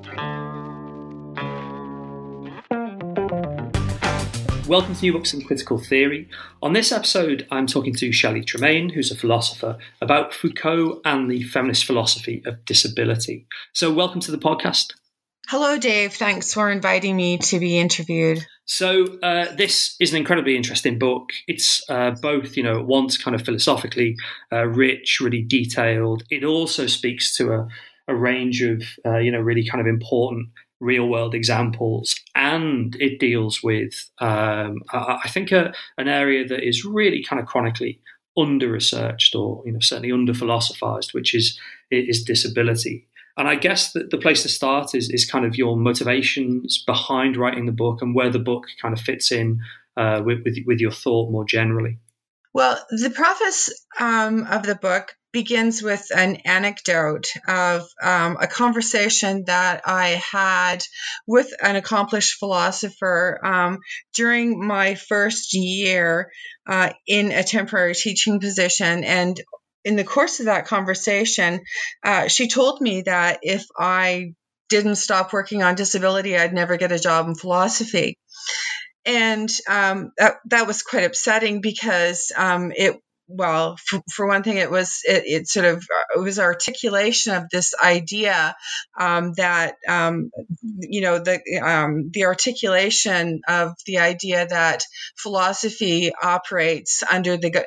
Welcome to New Books in Critical Theory. On this episode, I'm talking to Shelley Tremaine, who's a philosopher, about Foucault and the feminist philosophy of disability. So welcome to the podcast. Hello, Dave. Thanks for inviting me to be interviewed. So this is an incredibly interesting book. It's both, at once kind of philosophically rich, really detailed. It also speaks to a range of, really kind of important real-world examples, and it deals with, I think, an area that is really kind of chronically under-researched or, certainly under-philosophized, which is disability. And I guess that the place to start is kind of your motivations behind writing the book and where the book kind of fits in with your thought more generally. Well, the preface of the book begins with an anecdote of a conversation that I had with an accomplished philosopher during my first year in a temporary teaching position. And in the course of that conversation, she told me that if I didn't stop working on disability, I'd never get a job in philosophy. And that was quite upsetting because for one thing, it was articulation of this idea that the articulation of the idea that philosophy operates under the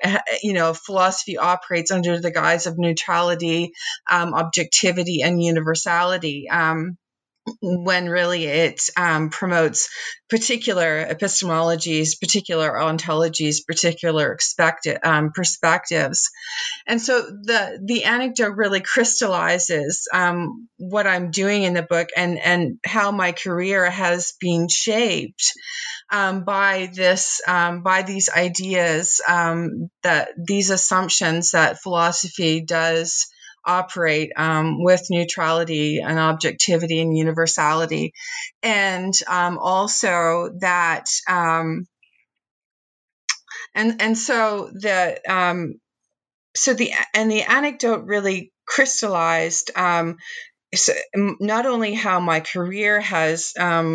guise of neutrality, objectivity, and universality. When really it promotes particular epistemologies, particular ontologies, particular perspectives. And so the anecdote really crystallizes what I'm doing in the book and how my career has been shaped by these ideas, that these assumptions that philosophy does operate with neutrality and objectivity and universality, and also that the anecdote really crystallized not only how my career has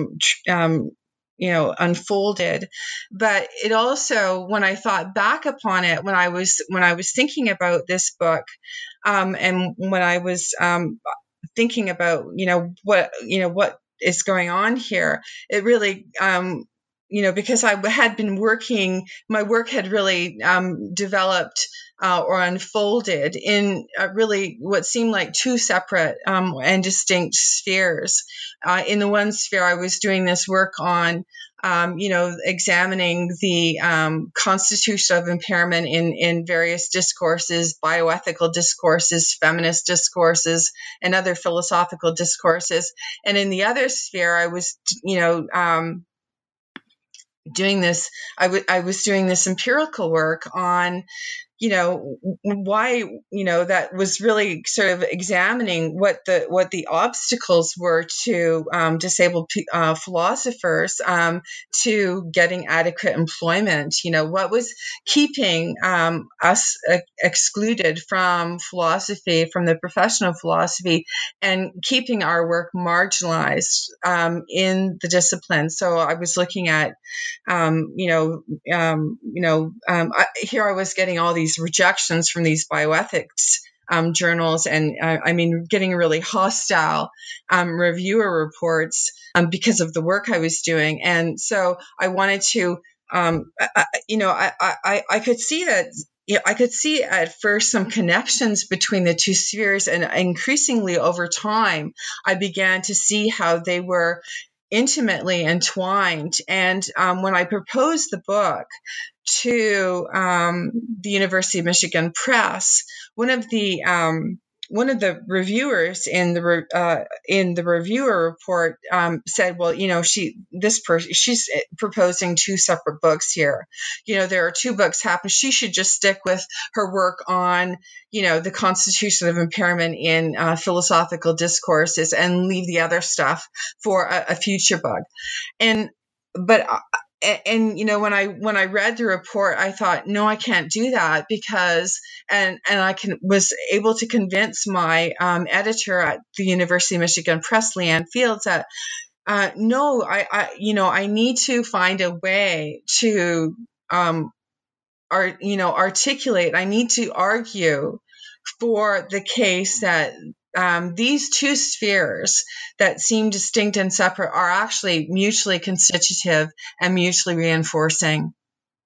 unfolded, but it also, when I thought back upon it, when I was thinking about this book, and when I was thinking about what is going on here, it really because I had been working, my work had really developed or unfolded in really what seemed like two separate and distinct spheres. In the one sphere, I was doing this work on examining the constitution of impairment in various discourses, bioethical discourses, feminist discourses, and other philosophical discourses. And in the other sphere, I was, doing this. I was doing this empirical work on, why, that was really sort of examining what the obstacles were to disabled philosophers to getting adequate employment. What was keeping us excluded from philosophy, from the profession of philosophy, and keeping our work marginalized in the discipline. So I was looking at, here I was getting all these rejections from these bioethics journals, and getting really hostile reviewer reports because of the work I was doing. And so I wanted to, I could see that. I could see at first some connections between the two spheres, and increasingly over time, I began to see how they were intimately entwined. And when I proposed the book to the University of Michigan Press, one of the reviewers in the reviewer report said, "Well, she's proposing two separate books here. There are two books happening. She should just stick with her work on, the constitution of impairment in philosophical discourses and leave the other stuff for a future book." But and when I read the report, I thought, no, I can't do that, because and I was able to convince my editor at the University of Michigan Press, Leanne Fields, that no, I need to find a way to articulate. I need to argue for the case that these two spheres that seem distinct and separate are actually mutually constitutive and mutually reinforcing.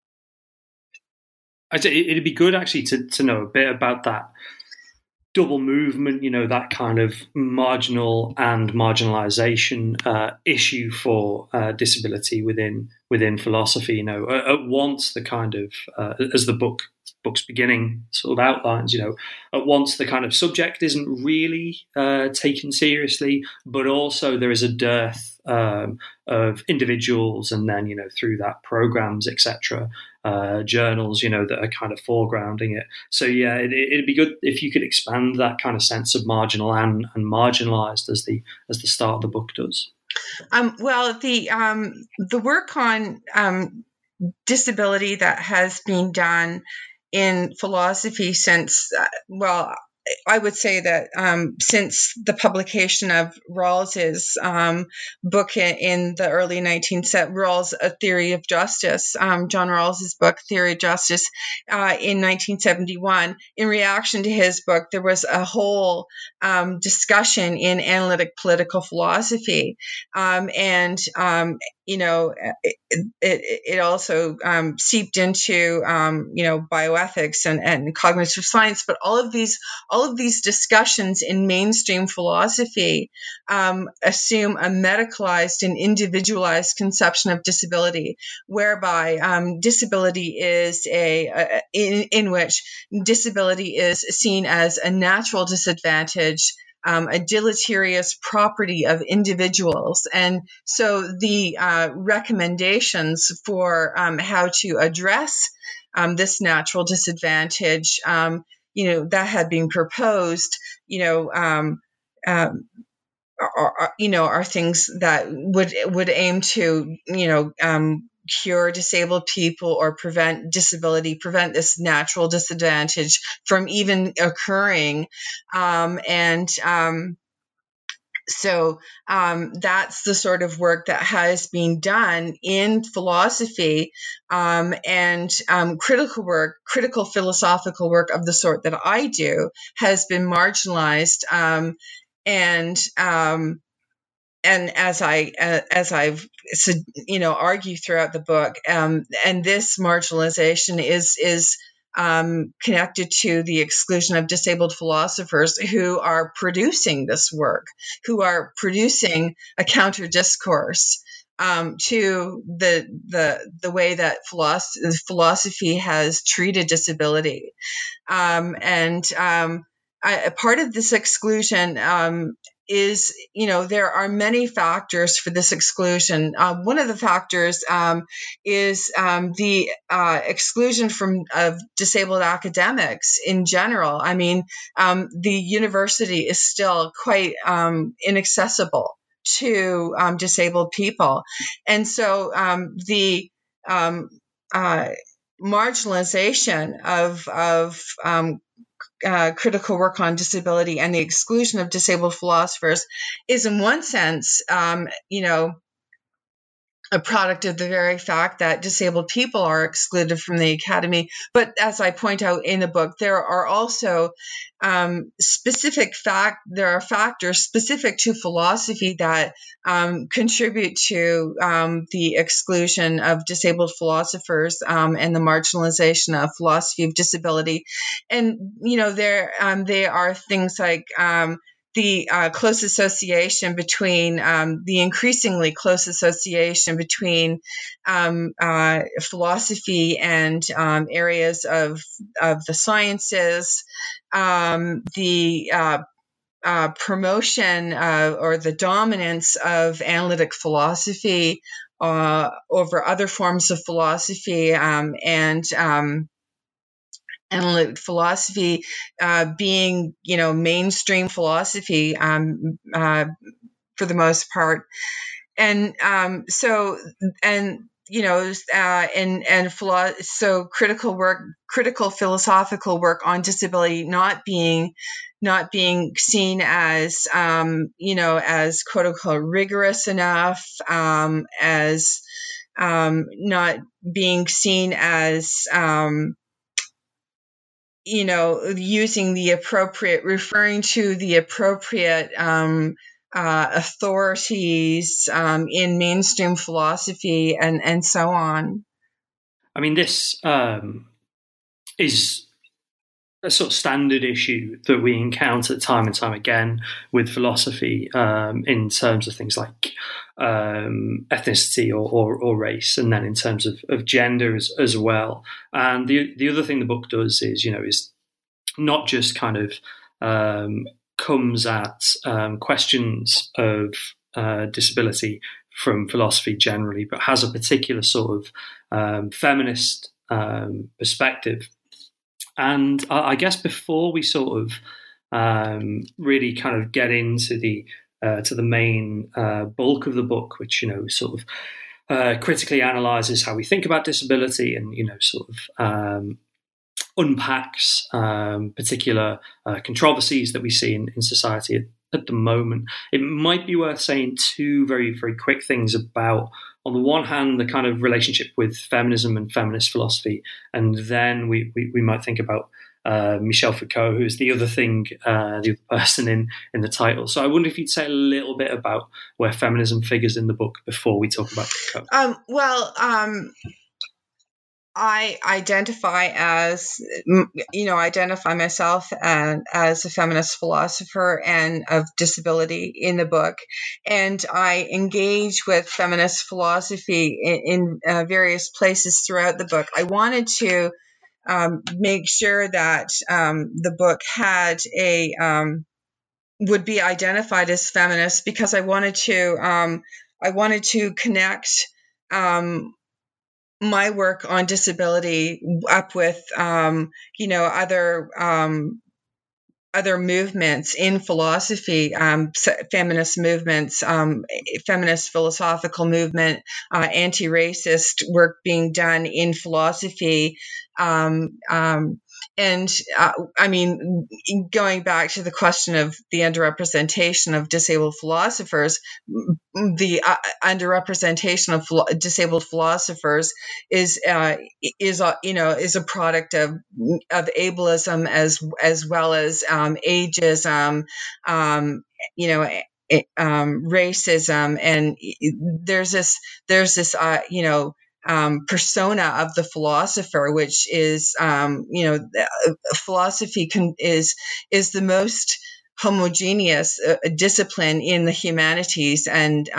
It'd be good actually to know a bit about that double movement, that kind of marginal and marginalization issue for disability within philosophy. At once the kind of, as the book's beginning sort of outlines, at once the kind of subject isn't really taken seriously, but also there is a dearth of individuals, and then through that programs, etc., journals, that are kind of foregrounding it. So yeah, it'd be good if you could expand that kind of sense of marginal and marginalized as the start of the book does. Well, the work on disability that has been done in philosophy since, I would say that since the publication of Rawls's book in the early 1970s, Rawls, A Theory of Justice, John Rawls's book, Theory of Justice, in 1971, in reaction to his book, there was a whole discussion in analytic political philosophy. It also seeped into bioethics and cognitive science, but all of these discussions in mainstream philosophy assume a medicalized and individualized conception of disability, whereby disability is in which disability is seen as a natural disadvantage, a deleterious property of individuals. And so the recommendations for how to address this natural disadvantage, that had been proposed, are things that would aim to, cure disabled people or prevent this natural disadvantage from even occurring. So that's the sort of work that has been done in philosophy, and critical philosophical work of the sort that I do has been marginalized. And as I've argued throughout the book, and this marginalization is connected to the exclusion of disabled philosophers who are producing this work, who are producing a counter discourse to the way that philosophy has treated disability, part of this exclusion is, there are many factors for this exclusion. One of the factors is the exclusion of disabled academics in general. I mean, the university is still quite inaccessible to disabled people. And so the marginalization of critical work on disability and the exclusion of disabled philosophers is, in one sense, a product of the very fact that disabled people are excluded from the academy. But as I point out in the book, there are also there are factors specific to philosophy that contribute to the exclusion of disabled philosophers and the marginalization of philosophy of disability. And they are things like the close association between the increasingly close association between philosophy and areas of the sciences, the promotion or the dominance of analytic philosophy over other forms of philosophy, and analytic philosophy being, mainstream philosophy for the most part. And so critical philosophical work on disability not being seen as as quote unquote rigorous enough, as not being seen as using the appropriate, referring to the appropriate authorities in mainstream philosophy, and so on. I mean, this is a sort of standard issue that we encounter time and time again with philosophy, in terms of things like ethnicity or race, and then in terms of gender as well. And the other thing the book does is not just kind of comes at questions of disability from philosophy generally, but has a particular sort of feminist perspective. And I guess before we sort of really kind of get into the main bulk of the book, which sort of critically analyzes how we think about disability, and sort of unpacks particular controversies that we see in society at the moment, it might be worth saying two very, very quick things about, on the one hand, the kind of relationship with feminism and feminist philosophy, and then we might think about Michel Foucault, who's the other thing, the other person in the title. So I wonder if you'd say a little bit about where feminism figures in the book before we talk about Foucault. I identify myself as a feminist philosopher and of disability in the book, and I engage with feminist philosophy in various places throughout the book. I wanted to make sure that the book had would be identified as feminist, because I wanted to connect my work on disability up with other movements in philosophy, feminist movements, feminist philosophical movement, anti-racist work being done in philosophy. I mean, going back to the question of the underrepresentation of disabled philosophers, the underrepresentation of disabled philosophers is a product of ableism as well as ageism, racism, and there's this persona of the philosopher, which is philosophy is the most homogeneous discipline in the humanities, and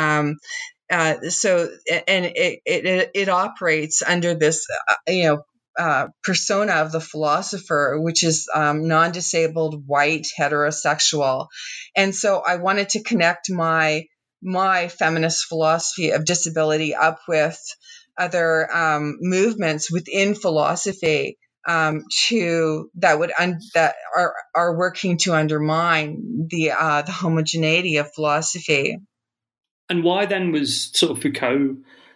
it operates under this persona of the philosopher, which is non-disabled, white, heterosexual. And so I wanted to connect my feminist philosophy of disability up with other movements within philosophy that are working to undermine the homogeneity of philosophy. And why then was sort of Foucault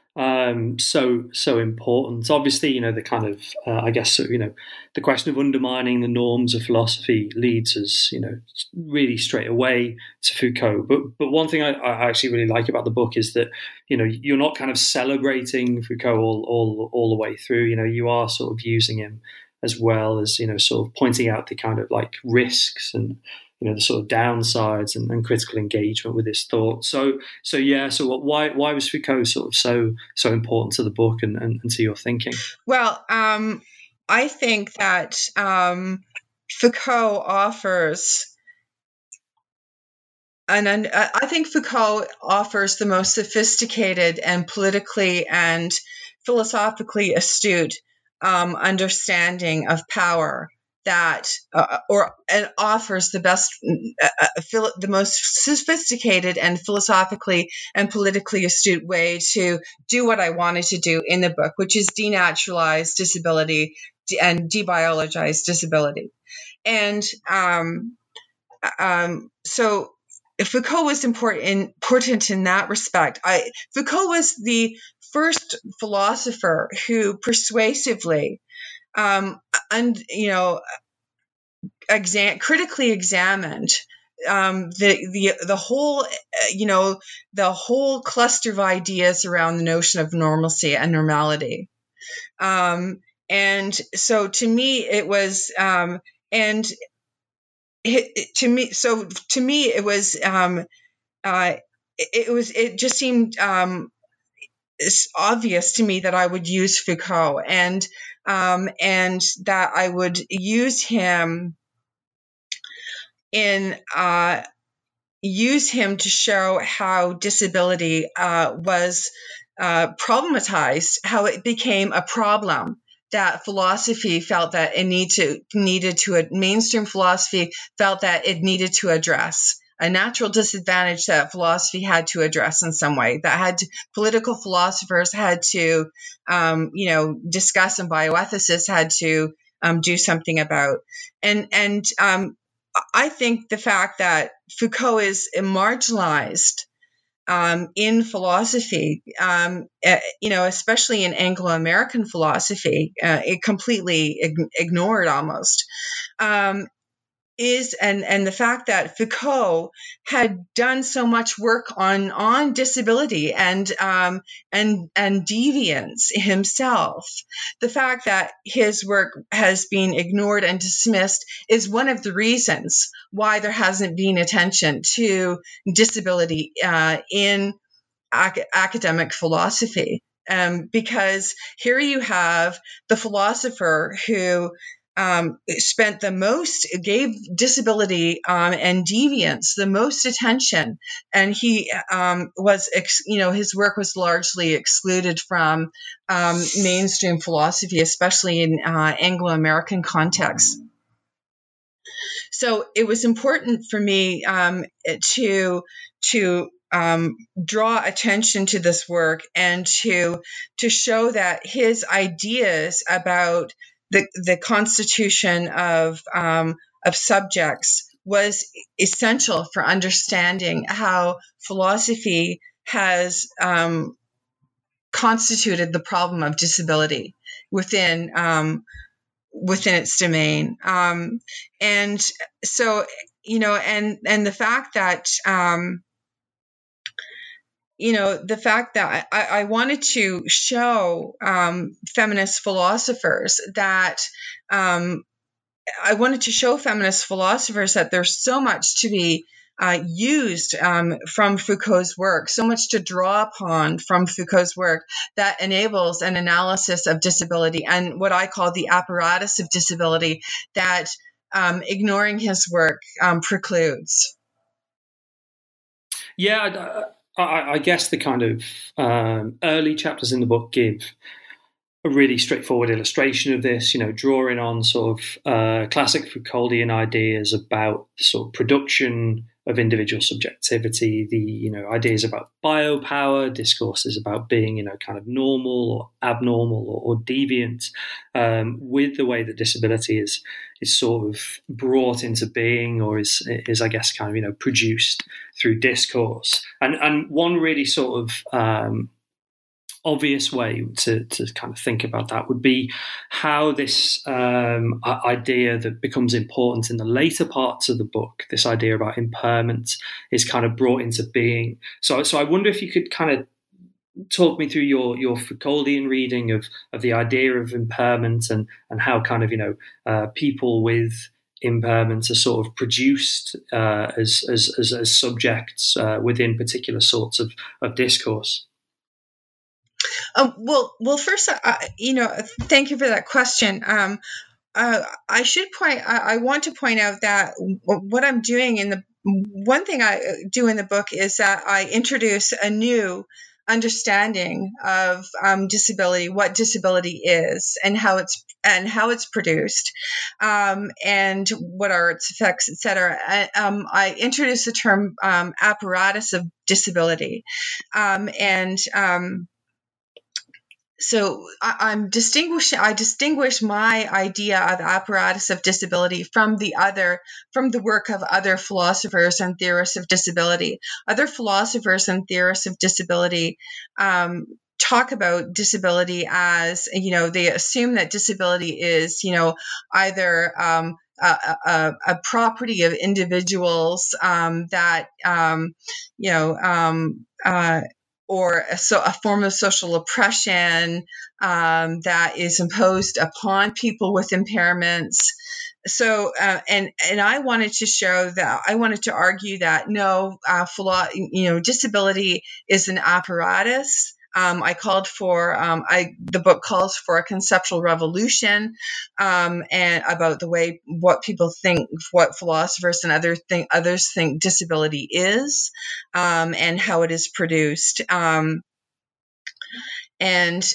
so important? Obviously, the kind of I guess the question of undermining the norms of philosophy leads us really straight away to Foucault. But one thing I actually really like about the book is that you're not kind of celebrating Foucault all the way through. You are sort of using him as well as sort of pointing out the kind of like risks and the sort of downsides and critical engagement with his thought. So why was Foucault sort of so important to the book and to your thinking? Well, I think that Foucault offers the most sophisticated and politically and philosophically astute understanding of power that offers the most sophisticated and philosophically and politically astute way to do what I wanted to do in the book, which is denaturalize disability and debiologize disability. And so Foucault was important in that respect. Foucault was the first philosopher who persuasively critically examined the whole the whole cluster of ideas around the notion of normalcy and normality. And so to me it was it just seemed it's obvious to me that I would use Foucault and that I would use him to show how disability was problematized, how it became a problem that philosophy felt that it mainstream philosophy felt that it needed to address. A natural disadvantage that philosophy had to address in some way, political philosophers had to, discuss, and bioethicists had to do something about. And I think the fact that Foucault is marginalized in philosophy, especially in Anglo-American philosophy, it completely ignored almost. And the fact that Foucault had done so much work on disability and deviance himself, the fact that his work has been ignored and dismissed is one of the reasons why there hasn't been attention to disability in academic philosophy. Because here you have the philosopher who gave disability and deviance the most attention, and he his work was largely excluded from mainstream philosophy, especially in Anglo-American contexts. So it was important for me to draw attention to this work and to show that his ideas about the constitution of subjects was essential for understanding how philosophy has constituted the problem of disability within its domain. And so, and the fact that I wanted to show feminist philosophers that there's so much to be used from Foucault's work, so much to draw upon from Foucault's work that enables an analysis of disability and what I call the apparatus of disability that ignoring his work precludes. Yeah, I guess the kind of early chapters in the book give a really straightforward illustration of this, drawing on sort of classic Foucauldian ideas about sort of production of individual subjectivity, the, ideas about biopower, discourses about being, kind of normal or abnormal or deviant, with the way that disability is sort of brought into being or is I guess, kind of, produced through discourse. And one really sort of obvious way to kind of think about that would be how this idea that becomes important in the later parts of the book, this idea about impairment, is kind of brought into being. So I wonder if you could kind of talk me through your Foucauldian reading of the idea of impairment and how kind of, people with impairments are sort of produced as subjects within particular sorts of discourse. Well, first, thank you for that question. I want to point out that what I'm doing one thing I do in the book is that I introduce a new understanding of disability, what disability is, and how it's produced, and what are its effects, etc. I introduce the term apparatus of disability, so I distinguish my idea of apparatus of disability from the work of other philosophers and theorists of disability. Other philosophers and theorists of disability talk about disability as, they assume that disability is, either a property of individuals that, or a form of social oppression that is imposed upon people with impairments. So, and I wanted to argue that no, disability is an apparatus. I called for, the book calls for a conceptual revolution, and about the way what people think, what philosophers and others think disability is, and how it is produced. And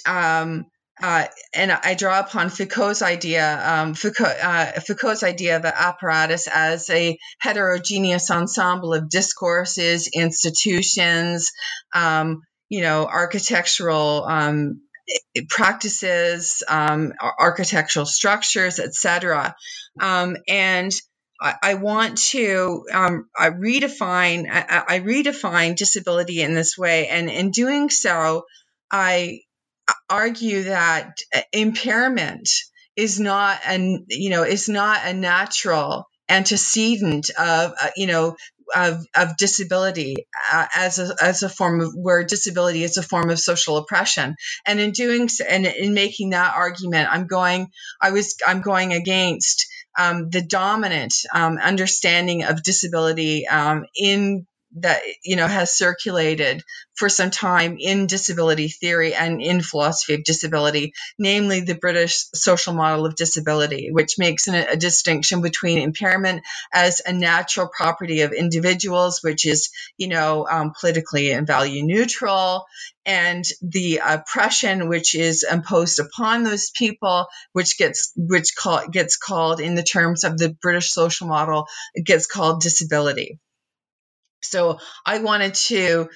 I draw upon Foucault's idea, Foucault's idea of the apparatus as a heterogeneous ensemble of discourses, institutions, architectural practices, architectural structures, etc. And I want to I redefine disability in this way, and in doing so, I argue that impairment is not a natural antecedent of of disability as a form of, where disability is a form of social oppression. And in doing so, and in making that argument, I'm going against the dominant understanding of disability in that has circulated for some time in disability theory and in philosophy of disability, namely the British social model of disability, which makes a distinction between impairment as a natural property of individuals, which is politically and value neutral, and the oppression which is imposed upon those people, which gets called, in the terms of the British social model, it gets called disability. So I wanted to,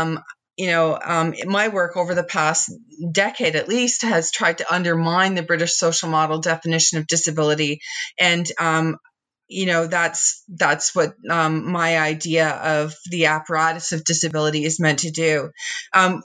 my work over the past decade at least has tried to undermine the British social model definition of disability. And, that's what my idea of the apparatus of disability is meant to do. Part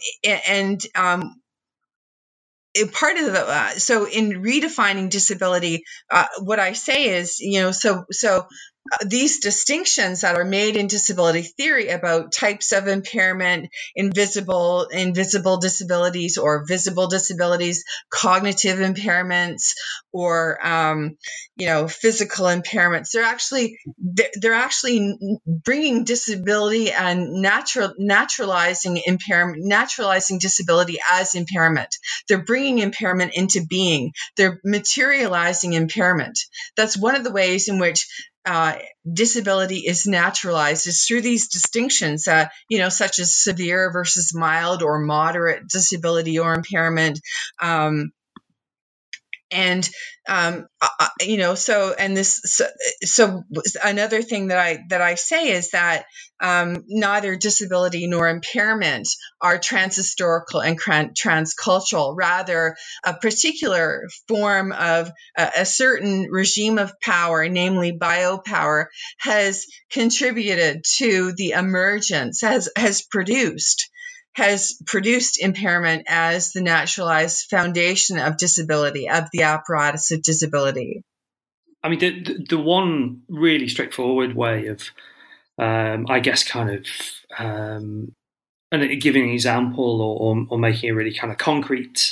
of the, so in redefining disability, what I say is, these distinctions that are made in disability theory about types of impairment, invisible disabilities or visible disabilities, cognitive impairments, or physical impairments, they're actually bringing disability and naturalizing disability as impairment. They're bringing impairment into being. They're materializing impairment. That's one of the ways in which disability is naturalized, is through these distinctions, such as severe versus mild or moderate disability or impairment. So another thing that I say is that neither disability nor impairment are transhistorical and transcultural. Rather, a particular form of a certain regime of power, namely biopower, has contributed to the emergence, has produced impairment as the naturalized foundation of disability, of the apparatus of disability. I mean, the one really straightforward way of, I guess, kind of and giving an example or making a really kind of concrete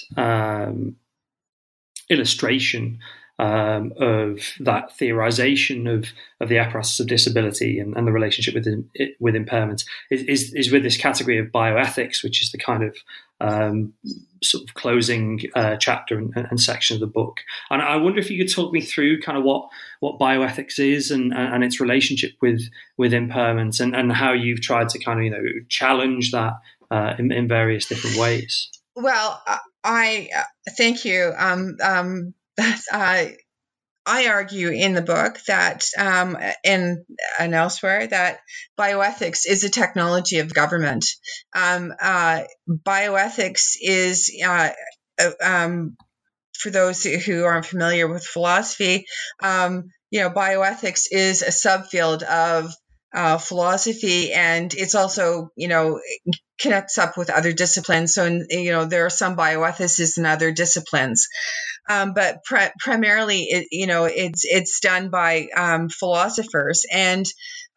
illustration of that theorization of the apparatus of disability and the relationship with impairment is with this category of bioethics, which is the kind of sort of closing chapter and section of the book. And I wonder if you could talk me through kind of what bioethics is and its relationship with impairment, and how you've tried to kind of challenge that in various different ways. Well, I thank you. I argue in the book that, and elsewhere, that bioethics is a technology of government. Bioethics is, for those who aren't familiar with philosophy, bioethics is a subfield of philosophy, and it's also, connects up with other disciplines. So, there are some bioethicists in other disciplines, but primarily, it's done by philosophers, and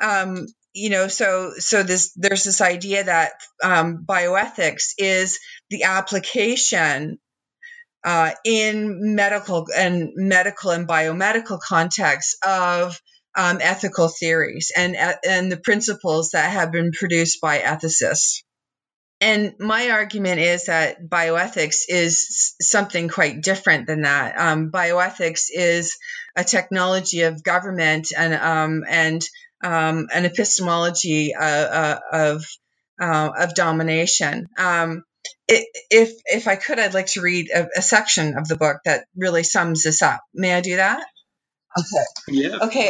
there's this idea that bioethics is the application in medical and biomedical contexts of ethical theories and the principles that have been produced by ethicists. And my argument is that bioethics is something quite different than that. Bioethics is a technology of government and an epistemology of domination. If I could, I'd like to read a section of the book that really sums this up. May I do that? Okay. Yeah. Okay.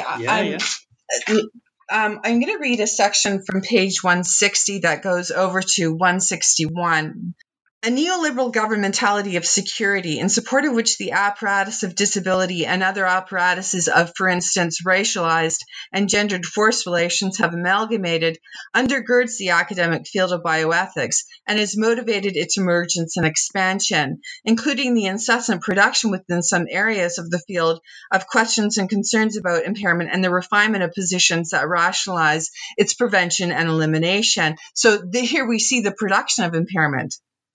I'm going to read a section from page 160 that goes over to 161. A neoliberal governmentality of security, in support of which the apparatus of disability and other apparatuses of, for instance, racialized and gendered force relations have amalgamated, undergirds the academic field of bioethics and has motivated its emergence and expansion, including the incessant production within some areas of the field of questions and concerns about impairment and the refinement of positions that rationalize its prevention and elimination. So here we see the production of impairment.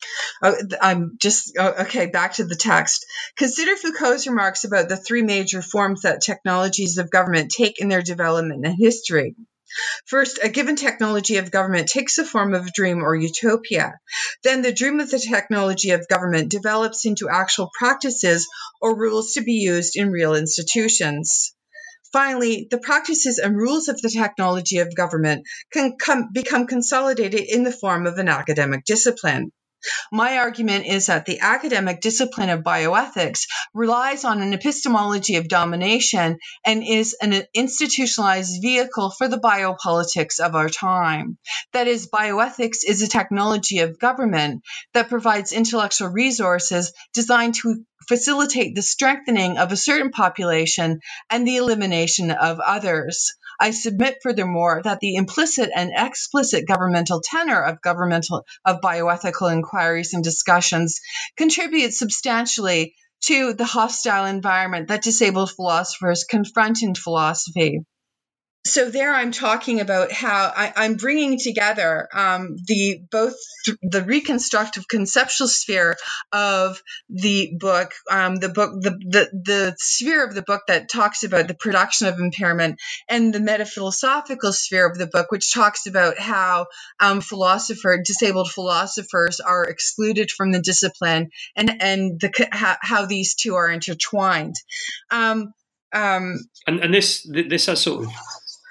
Okay, back to the text. Consider Foucault's remarks about the three major forms that technologies of government take in their development and history. First, a given technology of government takes the form of a dream or utopia. Then the dream of the technology of government develops into actual practices or rules to be used in real institutions. Finally, the practices and rules of the technology of government can become consolidated in the form of an academic discipline. My argument is that the academic discipline of bioethics relies on an epistemology of domination and is an institutionalized vehicle for the biopolitics of our time. That is, bioethics is a technology of government that provides intellectual resources designed to facilitate the strengthening of a certain population and the elimination of others. I submit, furthermore, that the implicit and explicit governmental tenor of bioethical inquiries and discussions contributes substantially to the hostile environment that disabled philosophers confront in philosophy. So there I'm talking about how I'm bringing together both the reconstructive conceptual sphere of the book, the sphere of the book that talks about the production of impairment, and the metaphilosophical sphere of the book, which talks about how disabled philosophers are excluded from the discipline, and how these two are intertwined. And this has sort of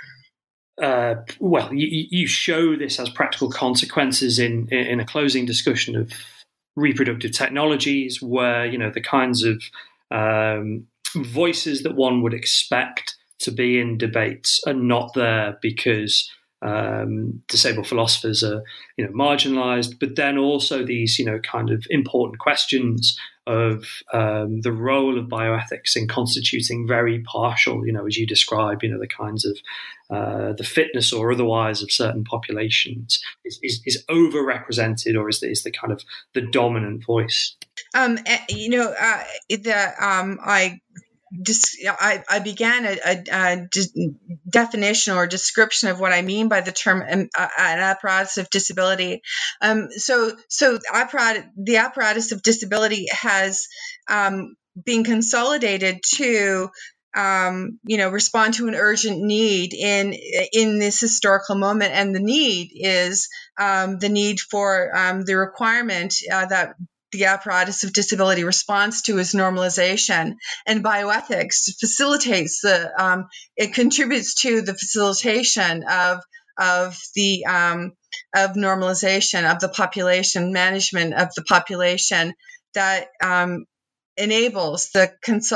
you show this as practical consequences in a closing discussion of reproductive technologies, where the kinds of voices that one would expect to be in debates are not there because disabled philosophers are marginalized, but then also these kind of important questions of the role of bioethics in constituting very partial, as you describe, the kinds of the fitness or otherwise of certain populations is overrepresented, or is the kind of the dominant voice. I began a definition or description of what I mean by the term an apparatus of disability. So the apparatus of disability has been consolidated to respond to an urgent need in this historical moment, and the need is the need for the requirement that the apparatus of disability responds to is normalization, and bioethics facilitates it contributes to the facilitation of normalization of the population, management of the population that enables the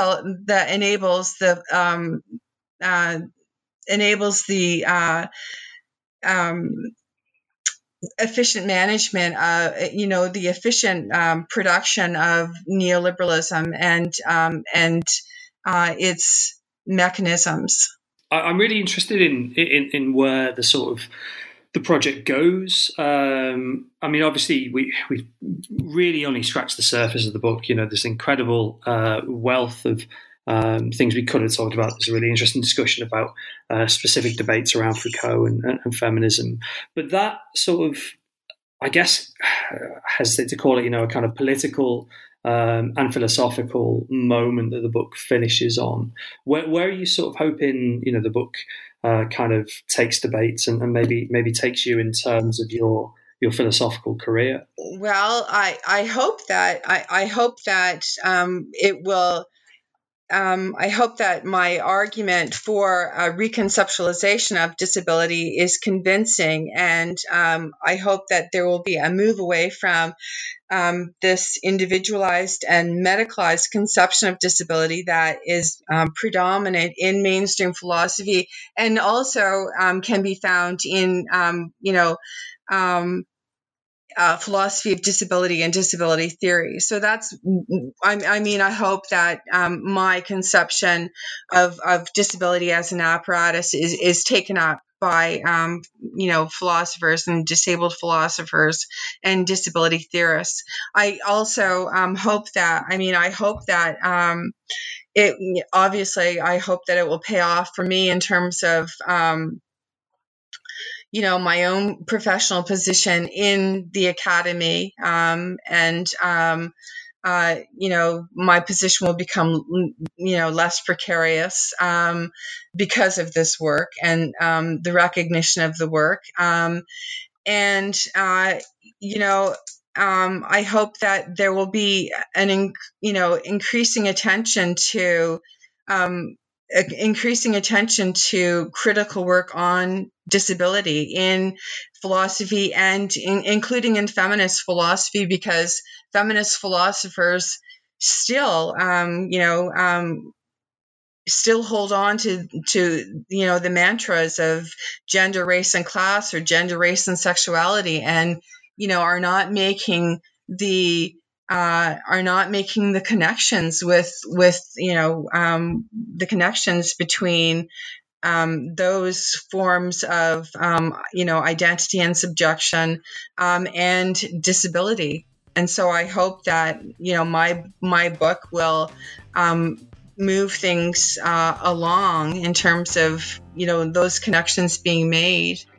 efficient management, the efficient production of neoliberalism and its mechanisms. I'm really interested in where the sort of the project goes. I mean, obviously, we really only scratched the surface of the book. This incredible wealth of things we could have talked about. There's a really interesting discussion about specific debates around Foucault and feminism. But that sort of, I guess, hesitate to call it, a kind of political and philosophical moment that the book finishes on. Where are you sort of hoping, the book kind of takes debates and maybe takes you in terms of your philosophical career? Well, I hope that it will. I hope that my argument for reconceptualization of disability is convincing, and I hope that there will be a move away from this individualized and medicalized conception of disability that is predominant in mainstream philosophy, and also can be found in philosophy of disability and disability theory. So I hope that my conception of disability as an apparatus is taken up by, philosophers and disabled philosophers and disability theorists. I also hope that I hope that it will pay off for me in terms of, my own professional position in the academy, my position will become, less precarious because of this work and the recognition of the work. I hope that there will be an, increasing attention to critical work on disability in philosophy and including in feminist philosophy, because feminist philosophers still hold on to the mantras of gender, race, and class, or gender, race, and sexuality, and are not making the connections with the connections between those forms of identity and subjection and disability. And so I hope that my book will move things along in terms of those connections being made.